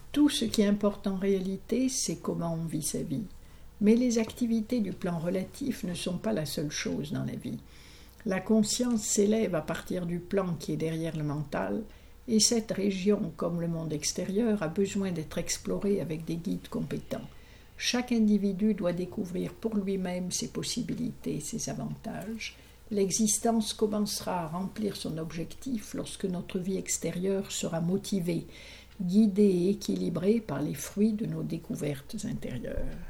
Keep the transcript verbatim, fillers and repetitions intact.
Tout ce qui importe en réalité, c'est comment on vit sa vie. Mais les activités du plan relatif ne sont pas la seule chose dans la vie. La conscience s'élève à partir du plan qui est derrière le mental, et cette région, comme le monde extérieur, a besoin d'être explorée avec des guides compétents. Chaque individu doit découvrir pour lui-même ses possibilités, ses avantages. L'existence commencera à remplir son objectif lorsque notre vie extérieure sera motivée, guidée et équilibrée par les fruits de nos découvertes intérieures.